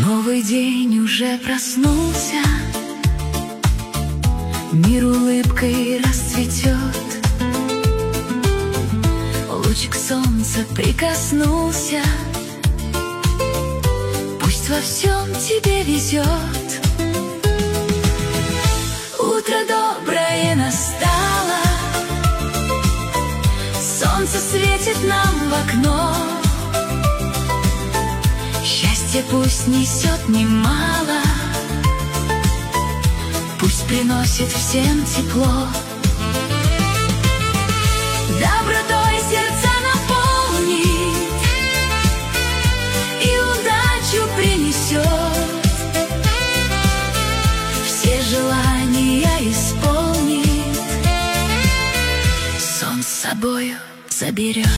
Новый день уже проснулся, мир улыбкой расцветет. Лучик солнца прикоснулся, пусть во всем тебе везет. Утро доброе настало, солнце светит нам в окно. Счастье пусть несет немало, пусть приносит всем тепло. Добротой сердца наполнит и удачу принесет. Все желания исполнит, сон с собою заберет.